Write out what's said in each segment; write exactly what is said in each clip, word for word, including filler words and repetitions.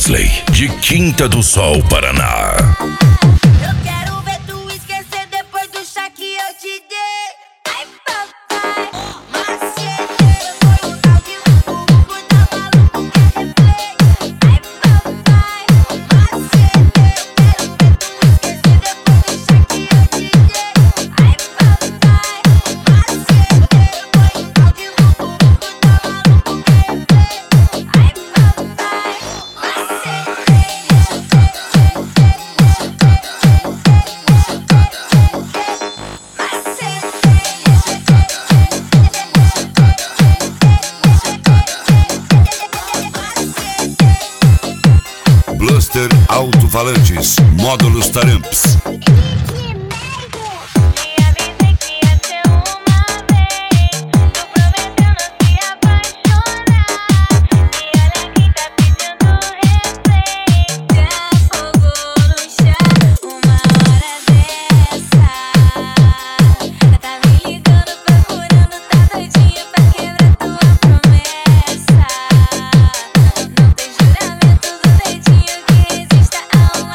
Wesley, de Quinta do Sol, Paraná. Eu quero ver tu esquecer depois do chá que eu te dei. Ai, papai, maceteiro, foi o tal de o bumbum tá maluco, quer replay. Ai, papai, maceteiro, quero ver tu esquecer depois do chá que eu te dei. Ai, papai, maceteiro, foi o tal de o bumbum tá maluco, quer replay. Ai, papai, Bluster Alto-Falantes, módulos Taramps.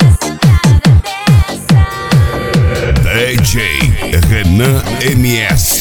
D J Renan M S.